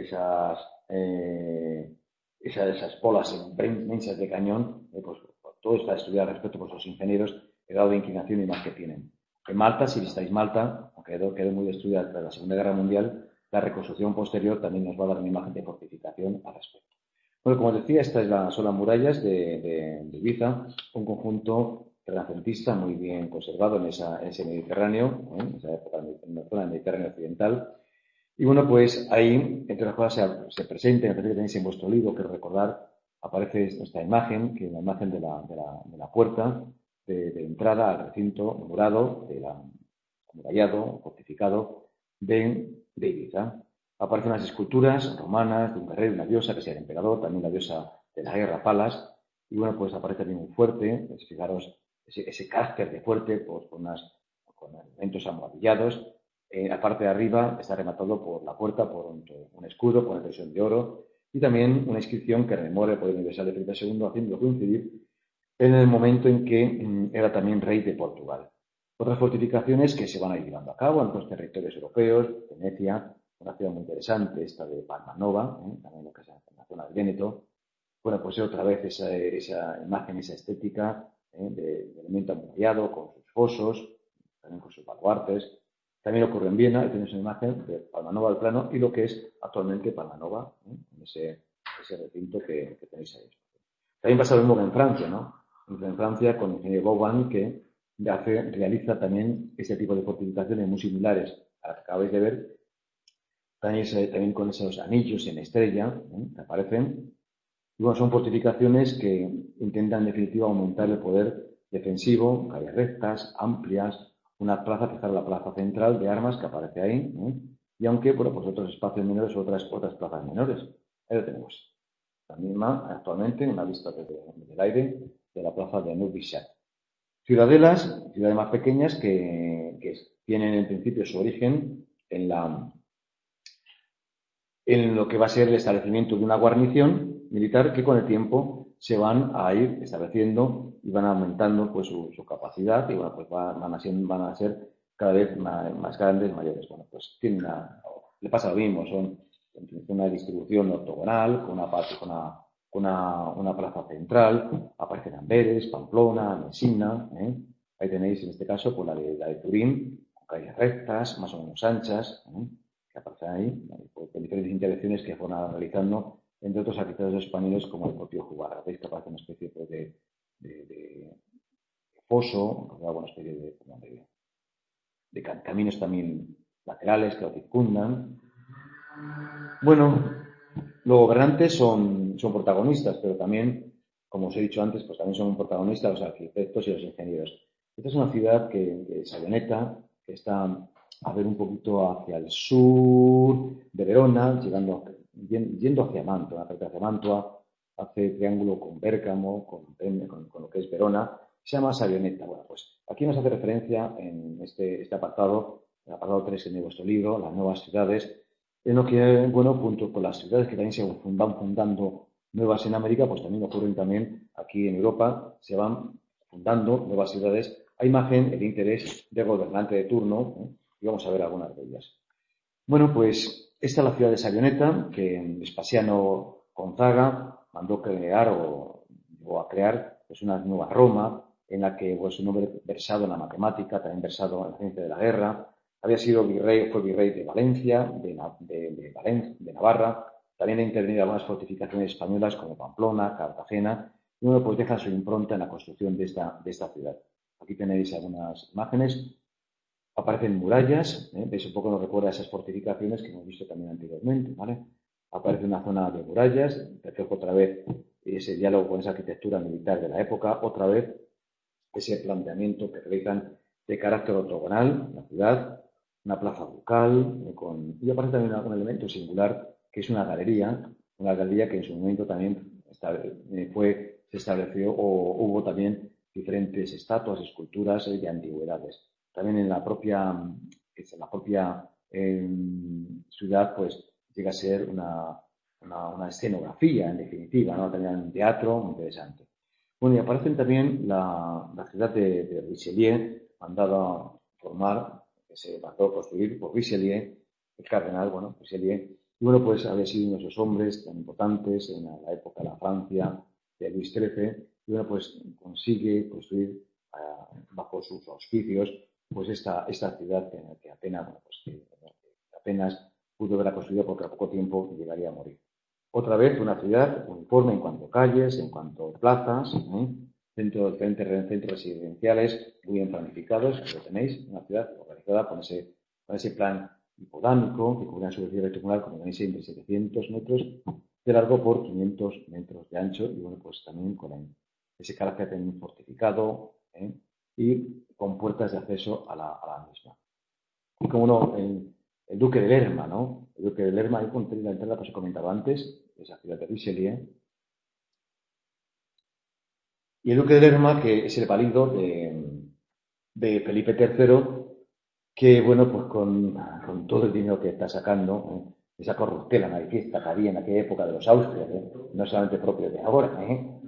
bolas inmensas de cañón, pues todo está estudiado al respecto por los ingenieros, el grado de inclinación y más que tienen. En Malta, si visitáis Malta, aunque quedó muy destruida tras la Segunda Guerra Mundial, la reconstrucción posterior también nos va a dar una imagen de fortificación al respecto. Bueno, como os decía, son las murallas de Ibiza, un conjunto renacentista muy bien conservado en ese Mediterráneo, en esa época, en la zona del Mediterráneo occidental. Y bueno, pues ahí, entre las cosas, se presenta, me parece que tenéis en vuestro libro, que recordar, aparece esta imagen, que es la imagen de la puerta de entrada al recinto murado, amurallado, fortificado de Ibiza. Aparecen las esculturas romanas de un guerrero y una diosa, que sea el emperador, también la diosa de la guerra, Palas, y bueno, pues aparece también un fuerte, fijaros, ese cáster de fuerte, pues con elementos almohadillados. La parte de arriba está rematado por la puerta por un escudo con expresión de oro y también una inscripción que rememora el poder universal de Felipe II, haciéndolo coincidir en el momento en que era también rey de Portugal. Otras fortificaciones que se van a ir llevando a cabo en otros territorios europeos, Venecia, una ciudad muy interesante, esta de Palmanova, también lo que es la zona de Véneto. Bueno, pues otra vez esa imagen, esa estética de elemento amurallado con sus fosos, también con sus baluartes. También ocurre en Viena, y tenéis una imagen de Palmanova del Plano y lo que es actualmente Palmanova, en ese recinto que tenéis ahí. También pasa lo mismo que en Francia, ¿no? En Francia, con el ingeniero Vauban, que realiza también este tipo de fortificaciones muy similares a las que acabáis de ver, también con esos anillos en estrella que aparecen. Y bueno, son fortificaciones que intentan en definitiva aumentar el poder defensivo, calles rectas, amplias, una plaza que está en la plaza central de armas que aparece ahí, y aunque, bueno, pues otros espacios menores, otras plazas menores. Ahí lo tenemos. La misma actualmente, una vista desde el aire de la plaza de Neuve Châtel. Ciudades más pequeñas que tienen en principio su origen en lo que va a ser el establecimiento de una guarnición militar que con el tiempo se van a ir estableciendo y van aumentando pues su capacidad y bueno, pues van a ser cada vez más grandes, mayores. Bueno, pues le pasa lo mismo, son una distribución ortogonal, con una plaza central, aparecen Amberes, Pamplona, Messina, ahí tenéis en este caso pues la de Turín, con calles rectas, más o menos anchas, que aparecen ahí, pues, con diferentes intervenciones que fueron realizando entre otros arquitectos españoles como el propio Jugar. Veis que aparece una especie pues, de foso, una especie de caminos también laterales que lo circundan. Bueno, los gobernantes son protagonistas, pero también, como os he dicho antes, pues también son protagonistas los arquitectos y los ingenieros. Esta es una ciudad Saioneta, que está a ver un poquito hacia el sur de Verona, yendo hacia Mantua, hacia Mantua, hace triángulo con Bérgamo, con lo que es Verona, se llama Saioneta. Bueno, pues aquí nos hace referencia en este apartado, el apartado 3 en vuestro libro, las nuevas ciudades, en lo que, bueno, junto con las ciudades que también se van fundando nuevas en América, pues también ocurren también aquí en Europa, se van fundando nuevas ciudades a imagen el interés del gobernante de turno, y vamos a ver algunas de ellas. Bueno, pues esta es la ciudad de Saioneta, que Vespasiano Gonzaga mandó crear o a crear pues una nueva Roma, en la que pues, un hombre versado en la matemática, también versado en la ciencia de la guerra, fue virrey de Valencia, de Navarra, también ha intervenido en algunas fortificaciones españolas como Pamplona, Cartagena, y uno pues deja su impronta en la construcción de esta ciudad. Aquí tenéis algunas imágenes. Aparecen murallas, veis un poco nos recuerda a esas fortificaciones que hemos visto también anteriormente, ¿vale? Aparece una zona de murallas, reflejo otra vez ese diálogo con esa arquitectura militar de la época, otra vez ese planteamiento que realizan de carácter ortogonal, la ciudad, una plaza bucal, y aparece también un elemento singular que es una galería que en su momento también se estableció o hubo también diferentes estatuas, esculturas de antigüedades. También en la propia ciudad, pues llega a ser una escenografía, en definitiva, ¿no? También un teatro muy interesante. Bueno, y aparecen también la ciudad de Richelieu, mandada a formar, que se mandó a construir por Richelieu, el cardenal, bueno, Richelieu. Y bueno, pues había sido uno de esos hombres tan importantes en la época de la Francia de Luis XIII, y bueno, pues consigue construir bajo sus auspicios pues esta ciudad que apenas pudo verla construida porque a poco tiempo llegaría a morir. Otra vez una ciudad uniforme en cuanto a calles, en cuanto a plazas, dentro de diferentes centros residenciales muy bien planificados, lo tenéis, una ciudad organizada con ese plan hipodámico que cubre una superficie rectangular, como tenéis, entre 700 metros de largo por 500 metros de ancho, y bueno, pues también con ese carácter también fortificado y con puertas de acceso a la misma. Y como no, el duque de Lerma, ¿no? El duque de Lerma, ahí con la entrada, pues he comentado antes, esa ciudad de Richelieu. Y el duque de Lerma, que es el valido de Felipe III, que, bueno, pues con todo el dinero que está sacando, esa corruptela manifiesta que había en aquella época de los Austrias, no solamente propio de ahora,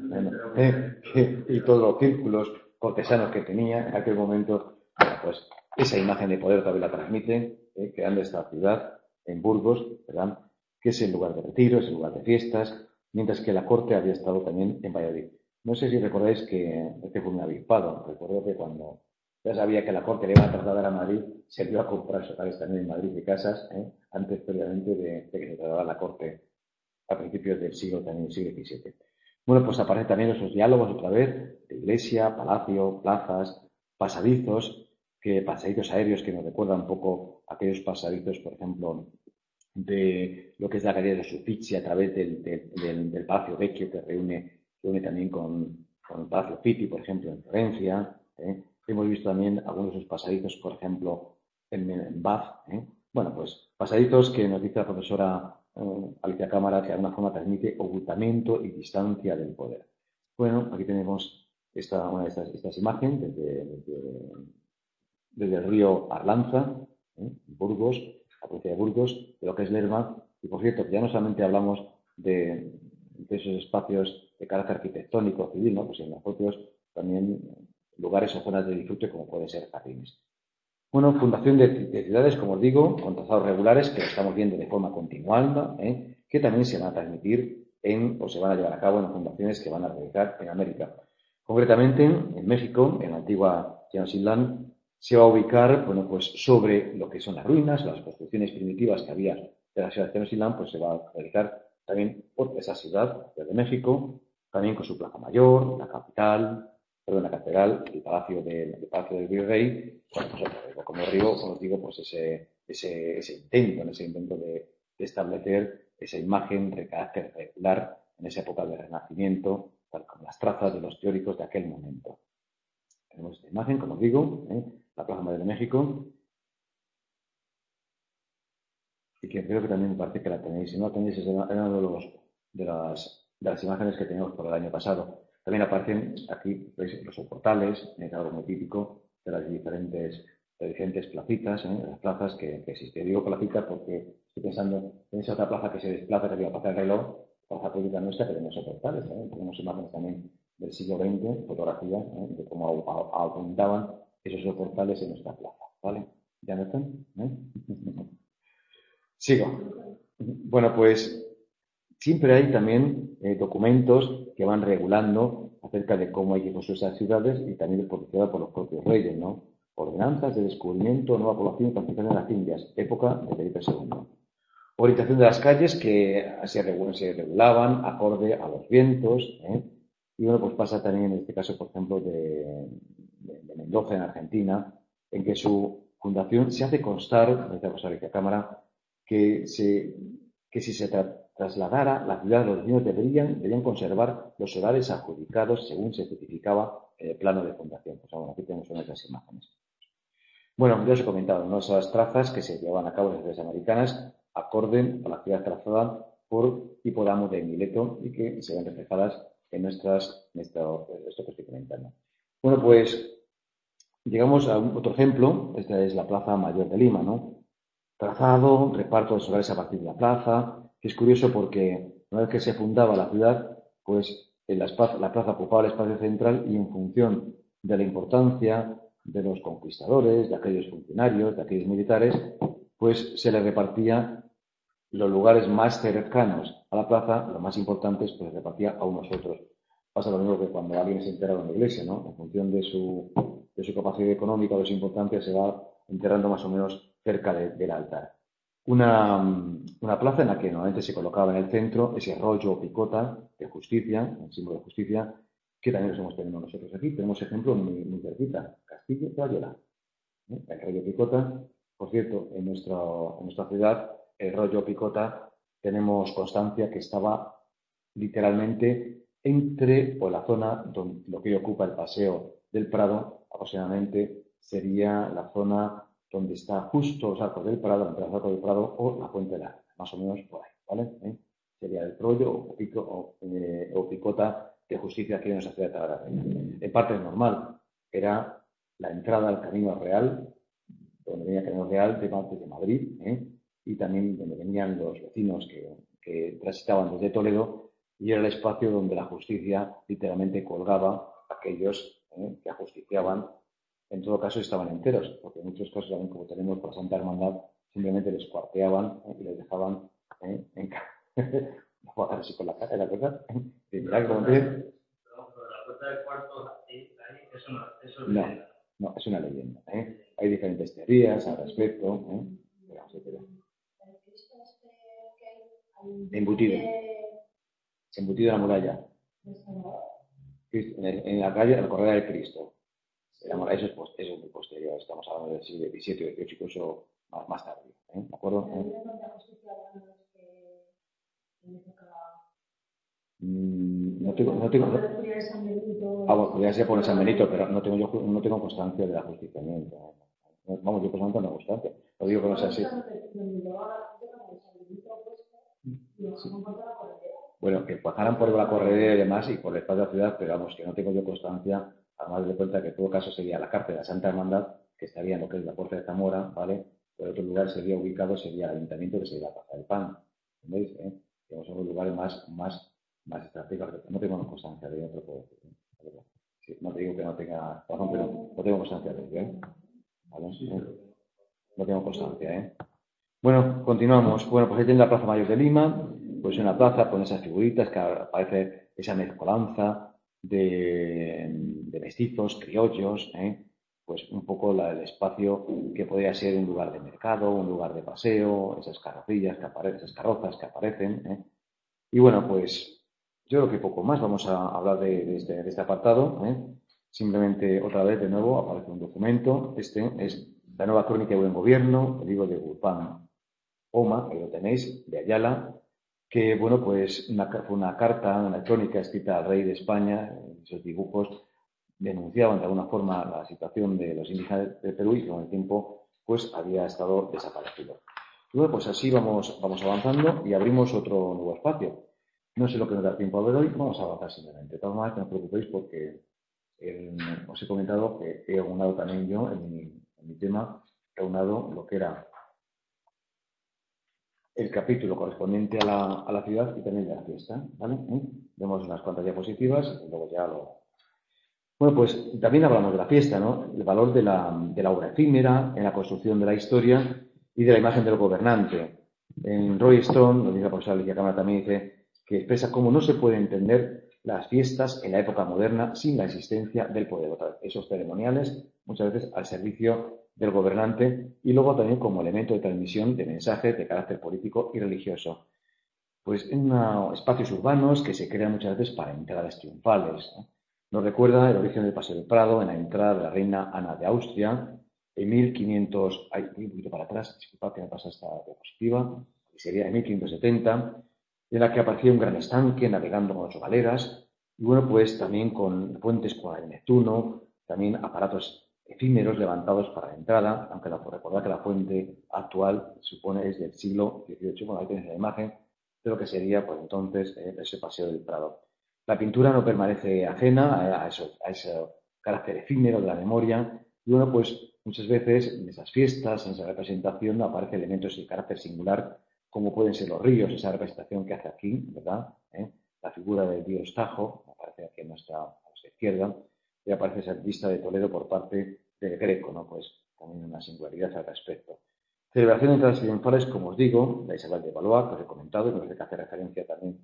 y todos los círculos cortesanos que tenía en aquel momento, bueno, pues esa imagen de poder todavía la transmite, creando esta ciudad en Burgos, ¿verdad?, que es el lugar de retiro, es el lugar de fiestas, mientras que la corte había estado también en Valladolid. No sé si recordáis que este fue un avispado. Recuerdo que cuando Ya sabía que la corte le iba a trasladar a Madrid, se iba a comprar solares también en Madrid y casas, antes previamente de que se trasladara la corte a principios del siglo, también del siglo XVII. Bueno, pues aparecen también esos diálogos otra vez, de iglesia, palacio, plazas, pasadizos aéreos que nos recuerdan un poco aquellos pasadizos, por ejemplo, de lo que es la galería de Uffizi a través del Palacio Vecchio que reúne también con el Palacio Pitti, por ejemplo, en Florencia. Hemos visto también algunos de esos pasadizos, por ejemplo, en Bath. Bueno, pues pasadizos que nos dice la profesora Alicia Cámara que de alguna forma transmite ocultamiento y distancia del poder. Bueno, aquí tenemos una de estas imágenes desde el río Arlanza, Burgos, la provincia de Burgos, de lo que es Lerma. Y por cierto, ya no solamente hablamos de esos espacios de carácter arquitectónico civil, ¿no? Pues en los propios también lugares o zonas de disfrute como pueden ser jardines. Bueno, fundación de ciudades, como os digo, con trazados regulares que lo estamos viendo de forma continuada, que también se van a transmitir o se van a llevar a cabo en las fundaciones que van a realizar en América. Concretamente, en México, en la antigua Tenochtitlán, se va a ubicar, bueno, pues sobre lo que son las ruinas, las construcciones primitivas que había de la ciudad de Tenochtitlán, pues se va a realizar también esa ciudad, de México, también con su plaza mayor, la capital, la catedral, el palacio del Virrey, bueno, pues, como os digo, pues ese intento de establecer esa imagen de carácter regular en esa época del Renacimiento, tal como las trazas de los teóricos de aquel momento. Tenemos esta imagen, como os digo, la Plaza Mayor de México, y que creo que también me parece que la tenéis. Si no la tenéis, es una de las imágenes que teníamos por el año pasado. También aparecen aquí, veis, los soportales, es algo muy típico de las diferentes placitas, las plazas que existen. Digo placitas porque estoy pensando en esa otra plaza que se desplaza, que digo, Plaza del Reloj, plaza pública nuestra, que tenemos soportales. Tenemos imágenes también del siglo XX, fotografías, de cómo apuntaban esos soportales en nuestra plaza. ¿Vale? ¿Ya no están? Sigo. Bueno, pues siempre hay también documentos que van regulando acerca de cómo hay que construir esas ciudades y también proporcionadas por los propios reyes, ¿no? Ordenanzas de descubrimiento, nueva población y planificación de las Indias, época de Felipe II. Orientación de las calles que se regulaban acorde a los vientos. Y bueno, pues pasa también en este caso, por ejemplo, de Mendoza, en Argentina, en que su fundación se hace constar, desde la Alicia Cámara, que si se trasladara la ciudad, los vecinos deberían conservar los solares adjudicados según se especificaba en el plano de fundación. Pues bueno, aquí tenemos una de las imágenes. Bueno, ya os he comentado, ¿no? Esas trazas que se llevan a cabo en las ciudades americanas acorden a la ciudad trazada por Hipodamo de Mileto y que se ven reflejadas en esto que estoy comentando. Bueno, pues llegamos a otro ejemplo. Esta es la Plaza Mayor de Lima, ¿no? Trazado, reparto de solares a partir de la plaza, que es curioso porque una vez que se fundaba la ciudad, pues la plaza ocupaba el espacio central y en función de la importancia de los conquistadores, de aquellos funcionarios, de aquellos militares, pues se les repartía los lugares más cercanos a la plaza, los más importantes, pues se repartía a unos otros. Pasa lo mismo que cuando alguien se entera de una iglesia, ¿no? En función de su capacidad económica o de su importancia, se va enterrando más o menos cerca del altar. Una plaza en la que normalmente se colocaba en el centro ese rollo o picota de justicia, el símbolo de justicia, que también los hemos tenido nosotros aquí. Tenemos ejemplo muy cerquita, Castillo de Ayala. El rollo picota, por cierto, en nuestra ciudad, el rollo picota, tenemos constancia que estaba literalmente entre, o la zona donde lo que hoy ocupa el Paseo del Prado, aproximadamente sería la zona donde está justo los Arcos del Prado, entre los Arcos del Prado o la Fuente de la Reina, más o menos por ahí, ¿vale? Sería el rollo o picota de justicia aquí en nuestra ciudad de Talavera. En parte es normal, era la entrada al Camino Real, donde venía el Camino Real de Madrid, y también donde venían los vecinos que transitaban desde Toledo, y era el espacio donde la justicia literalmente colgaba a aquellos que ajusticiaban. En todo caso estaban enteros, porque en muchos casos también, como tenemos por Santa Hermandad, simplemente les cuarteaban y les dejaban en casa. No a así con la cara, la cosa. Y mirad cómo te... La puerta del cuarto, ahí, eso no, eso No, No, es una leyenda. Hay diferentes teorías al respecto. Embutido. Se embutido en la muralla. En la calle, la correa de Cristo. Eso es muy posterior. Estamos hablando del siglo XVII, XVIII, incluso más tarde. ¿De acuerdo? No tengo. Bueno, podría ser por San Benito, pero no tengo constancia del ajusticiamiento. Vamos, yo personalmente no tengo constancia. Lo digo que no sea así. Sí. Bueno, que pasaran por la corredera y demás y por el espacio de la ciudad, pero vamos, que no tengo yo constancia, además de cuenta que en todo caso sería la cárcel de la Santa Hermandad, que estaría en lo que es la Puerta de Zamora, ¿vale? Por otro lugar sería el Ayuntamiento, que sería la Plaza del Pan. ¿Entendéis? Que son los lugares más estratégicos. No tengo constancia de otro puedo decir. Sí, no te digo que no tenga razón, pero no tengo constancia de ello, ¿vale? No tengo constancia, Bueno, continuamos. Bueno, pues ahí tiene la Plaza Mayor de Lima, pues una plaza con esas figuritas que aparece esa mezcolanza de mestizos, criollos, pues un poco el espacio que podría ser un lugar de mercado, un lugar de paseo, esas carrocillas que aparecen, esas carrozas que aparecen, Y bueno, pues yo creo que poco más. Vamos a hablar de este apartado, Simplemente, otra vez, de nuevo, aparece un documento. Este es la nueva crónica de buen gobierno, el libro de Guzmán Oma, que lo tenéis, de Ayala, que, bueno, pues fue una carta, una crónica escrita al rey de España. Esos dibujos denunciaban de alguna forma la situación de los indígenas de Perú y que con el tiempo, pues, había estado desaparecido. Y bueno, pues así vamos avanzando y abrimos otro nuevo espacio. No sé lo que nos da tiempo a ver hoy, vamos a avanzar simplemente. De todas maneras, no os preocupéis porque os he comentado que he aunado también yo en mi tema, he aunado lo que era el capítulo correspondiente a la ciudad y también de la fiesta, ¿vale? Vemos unas cuantas diapositivas y luego ya lo... Bueno, pues también hablamos de la fiesta, ¿no? El valor de la obra efímera en la construcción de la historia y de la imagen del gobernante. En Roy Stone, lo dice la profesora Alicia Cámara también, dice que expresa cómo no se puede entender las fiestas en la época moderna sin la existencia del poder. Esos ceremoniales, muchas veces al servicio del gobernante y luego también como elemento de transmisión de mensajes de carácter político y religioso. Pues en espacios urbanos que se crean muchas veces para entradas triunfales, ¿no? Nos recuerda el origen del Paseo del Prado en la entrada de la reina Ana de Austria en 1500, voy un poquito para atrás, disculpad que me pasa esta diapositiva, que sería en 1570, en la que aparecía un gran estanque navegando con 8 galeras, y bueno, pues también con puentes como el Neptuno, también aparatos efímeros levantados para la entrada, aunque recordad que la fuente actual es del siglo XVIII, bueno, ahí tenéis la imagen de lo que sería, pues entonces, ese Paseo del Prado. La pintura no permanece ajena a ese carácter efímero de la memoria, y bueno, pues muchas veces en esas fiestas, en esa representación, aparecen elementos de carácter singular, como pueden ser los ríos, esa representación que hace aquí, ¿verdad? La figura del dios Tajo, aparece aquí a nuestra izquierda, y aparece esa vista de Toledo por parte del Greco, ¿no? Pues también una singularidad al respecto. Celebración de entradas triunfales, como os digo, la Isabel de Valois, que os he comentado, y que hace referencia también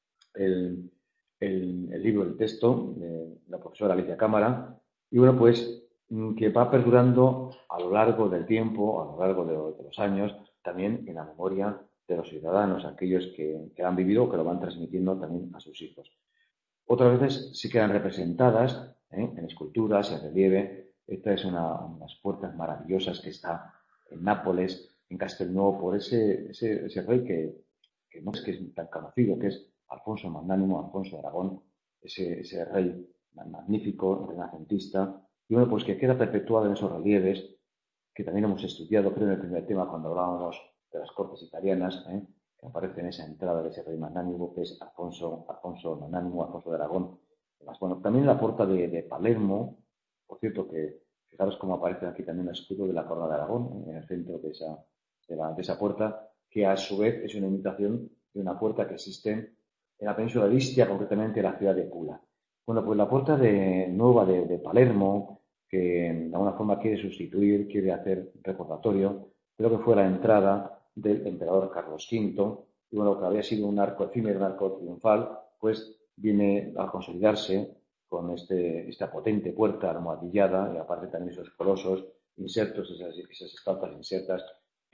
el libro, el texto de la profesora Alicia Cámara, y bueno, pues que va perdurando a lo largo del tiempo, a lo largo de los años, también en la memoria de los ciudadanos, aquellos que han vivido o que lo van transmitiendo también a sus hijos. Otras veces sí quedan representadas en esculturas, en relieve. Esta es unas puertas maravillosas que está en Nápoles, en Castelnuovo, por ese rey que no es que es tan conocido, que es Alfonso el Magnánimo, Alfonso de Aragón, ese rey magnífico, renacentista, y bueno, pues que queda perpetuado en esos relieves, que también hemos estudiado, creo, en el primer tema, cuando hablábamos de las cortes italianas, que aparece en esa entrada de ese rey magnánimo, que es Alfonso Magnánimo, Alfonso de Aragón. Bueno, también la puerta de Palermo, por cierto, que fijaros cómo aparece aquí también el escudo de la corona de Aragón, en el centro de esa puerta, que a su vez es una imitación de una puerta que existe en la península de Istria, concretamente en la ciudad de Pula. Bueno, pues la puerta nueva de Palermo, que de alguna forma quiere hacer recordatorio de lo que fue la entrada del emperador Carlos V, y bueno, que había sido un arco efímero, un arco triunfal, pues viene a consolidarse esta potente puerta almohadillada y aparte también esos colosos insertos, esas estatuas insertas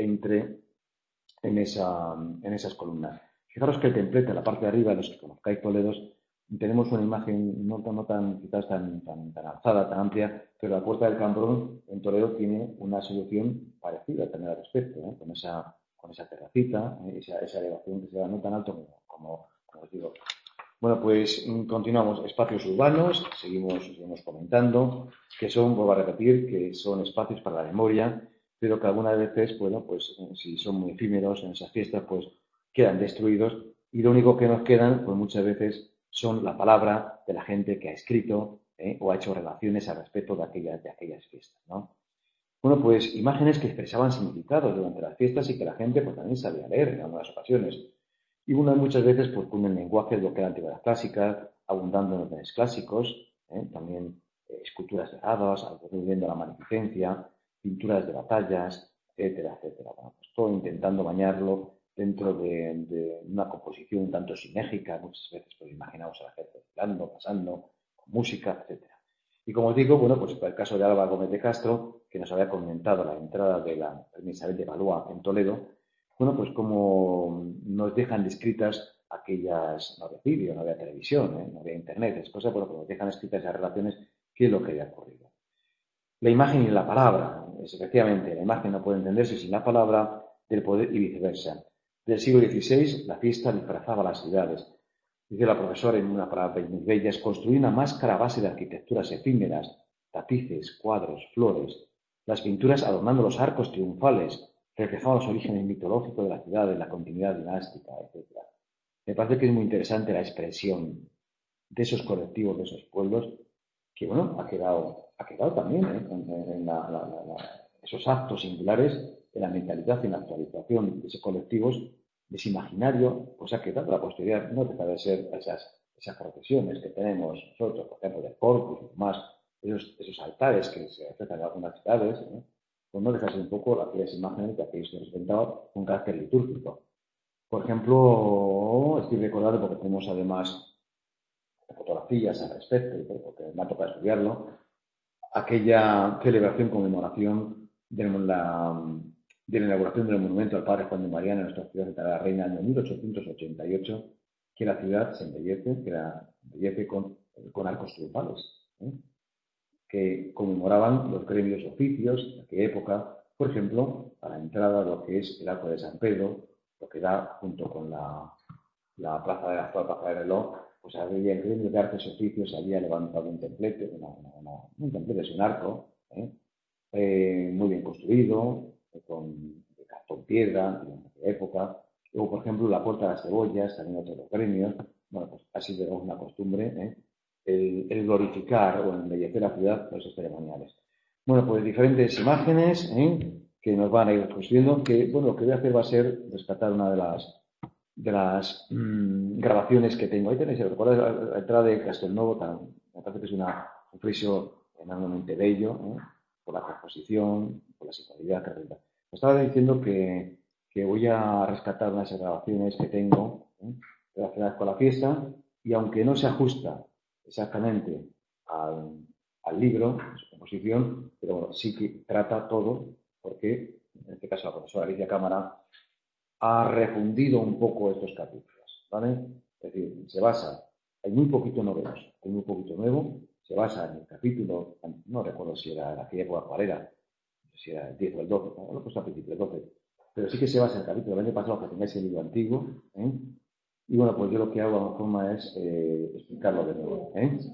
en esas columnas. Fijaros que el templete, en la parte de arriba, los que conozcáis Toledo, tenemos una imagen no tan quizás tan alzada, tan amplia, pero la puerta del Cambrón en Toledo tiene una solución parecida también al respecto, con esa terracita, esa elevación que se da no tan alto como os digo. Bueno, pues continuamos. Espacios urbanos, seguimos comentando, que son, vuelvo a repetir, que son espacios para la memoria, pero que algunas veces, bueno, pues si son muy efímeros en esas fiestas, pues quedan destruidos y lo único que nos quedan, pues muchas veces son la palabra de la gente que ha escrito o ha hecho relaciones al respecto de aquellas fiestas, ¿no? Bueno, pues imágenes que expresaban significados durante las fiestas y que la gente pues también sabía leer en algunas ocasiones. Y muchas veces pues con el lenguaje de lo que era antigüedad clásica, abundando en órdenes clásicos, también esculturas cerradas, aludiendo a la magnificencia, pinturas de batallas, etcétera, etcétera. Bueno, pues todo intentando bañarlo dentro de una composición un tanto sinérgica, muchas veces pues imaginamos a la gente bailando, pasando, con música, etcétera. Y como os digo, bueno, pues el caso de Álvaro Gómez de Castro, que nos había comentado la entrada de la reina Isabel de Valois en Toledo, bueno, pues como nos dejan descritas aquellas, no había vídeo, no había televisión, no había internet, es cosa, bueno, pues nos dejan escritas esas relaciones, qué es lo que había ocurrido. La imagen y la palabra, efectivamente, la imagen no puede entenderse sin la palabra del poder y viceversa. Del siglo XVI, la fiesta disfrazaba las ciudades. Dice la profesora en una palabra muy bella, es construir una máscara a base de arquitecturas efímeras, tapices, cuadros, flores, las pinturas adornando los arcos triunfales, reflejaban los orígenes mitológicos de la ciudad, de la continuidad dinástica, etc. Me parece que es muy interesante la expresión de esos colectivos, de esos pueblos, que bueno, ha quedado también en esos actos singulares de la mentalidad y la actualización de esos colectivos, de ese imaginario, pues ha quedado la posteridad, no deja de ser esas procesiones que tenemos nosotros, por ejemplo, del Corpus y demás, esos altares que se reflejan en algunas ciudades, pues no deja de ser un poco aquellas imágenes de aquellos que representaban un carácter litúrgico. Por ejemplo, estoy recordando porque tenemos además fotografías al respecto, porque me ha tocado estudiarlo, aquella conmemoración de la inauguración del monumento al padre Juan de Mariana en nuestra ciudad de la Reina en el 1888, que la ciudad se embellece con arcos triunfales, que conmemoraban los gremios oficios de aquella época, por ejemplo, a la entrada de lo que es el Arco de San Pedro, lo que da junto con la plaza de la actual Plaza del Reloj, pues había el gremio de artes y oficios, había levantado un templete, un templete es un arco, muy bien construido, de cartón piedra, de aquella época. Luego, por ejemplo, la Puerta de las Cebollas, también otro de los gremios. Bueno, pues ha sido una costumbre, el glorificar o embellecer la ciudad con esos ceremoniales. Bueno, pues diferentes imágenes que nos van a ir construyendo, que, bueno, lo que voy a hacer va a ser rescatar una de las grabaciones que tengo. Ahí tenéis, ¿recuerdas la entrada de Castelnuovo? Me parece que es un friso enormemente bello, por la composición, por la singularidad que representa. Me estaba diciendo que voy a rescatar unas grabaciones que tengo relacionadas con la fiesta y aunque no se ajusta exactamente al libro, a su composición, pero bueno, sí que trata todo porque, en este caso, la profesora Alicia Cámara ha refundido un poco estos capítulos, ¿vale? Es decir, hay muy poquito novedoso, hay muy poquito nuevo, se basa en el capítulo, no recuerdo si era la época cuál era, no sé si era el 10 o el 12, no lo he puesto al principio, el 12, pero sí que se basa en el capítulo del año pasado, que tengáis el libro antiguo, y bueno, pues yo lo que hago a la forma es explicarlo de nuevo,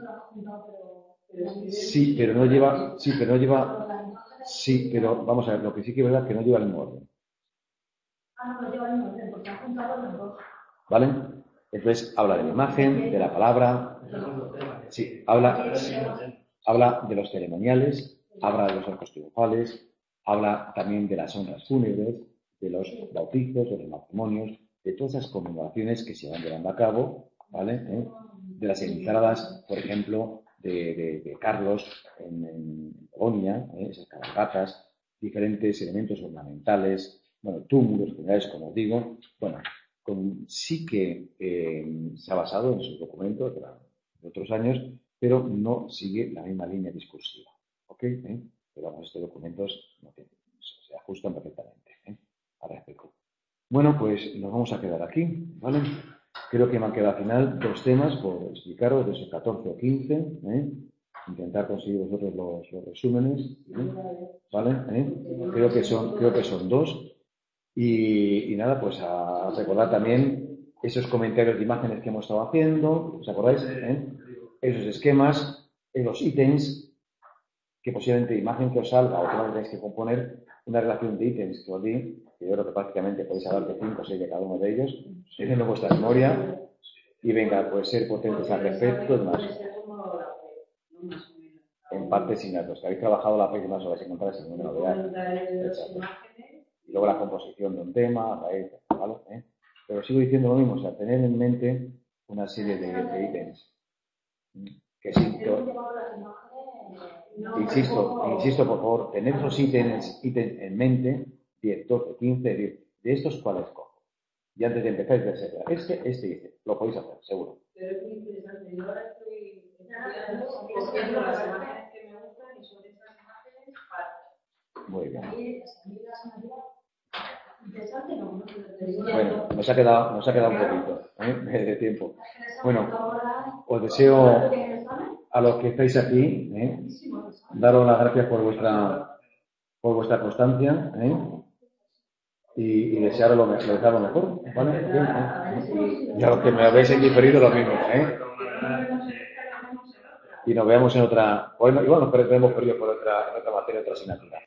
Sí, pero no lleva, sí, pero vamos a ver, lo que sí que es verdad es que no lleva el mismo orden. No lleva el mismo orden, porque ha juntado los dos. ¿Vale? Entonces habla de la imagen, de la palabra, sí, habla de los ceremoniales, habla de los arcos triunfales, habla también de las honras fúnebres, de los bautizos, de los matrimonios, de todas esas conmemoraciones que se van llevando a cabo, ¿vale? De las entradas, por ejemplo, de Carlos en Polonia, esas cabalgatas, diferentes elementos ornamentales, bueno, túmulos generales, como os digo, bueno, sí que se ha basado en sus documentos de otros años, pero no sigue la misma línea discursiva. ¿Ok? Pero vamos, estos documentos se ajustan perfectamente. Ahora explico. Bueno, pues nos vamos a quedar aquí, ¿vale? Creo que me han quedado al final 2 temas por explicaros, de esos 14 o 15. Intentar conseguir vosotros los resúmenes, ¿vale? Creo que son 2. Y nada, pues a recordar también esos comentarios de imágenes que hemos estado haciendo, ¿os acordáis? Esos esquemas, los ítems, que posiblemente imagen que os salga o que no tenéis que componer una relación de ítems que os di, que yo creo que prácticamente podéis hablar de 5 o 6 de cada uno de ellos, teniendo vuestra memoria y venga, pues ser potentes al respecto, demás. En parte sin datos, que habéis trabajado la página sobre las encontradas sin ninguna novedad. Y luego la composición de un tema, ¿vale? Pero sigo diciendo lo mismo, o sea, tener en mente una serie de ítems. Que insisto, por favor, tener esos ítems en mente, 10, 12, 15, 10, de estos cuáles cojo. Y antes de empezar, este, lo podéis hacer, seguro. Pero es muy interesante. Yo ahora estoy cogiendo las imágenes que me gustan y sobre estas imágenes parto. Muy bien. Interesante, no. Bueno, nos ha quedado un poquito de tiempo. Bueno, os deseo a los que estáis aquí, daros las gracias por vuestra constancia y desearos lo mejor, ¿vale? Y a los que me habéis diferido lo mismo, y nos veamos en otra, bueno, igual nos perdemos perdidos por otra materia, otra asignatura.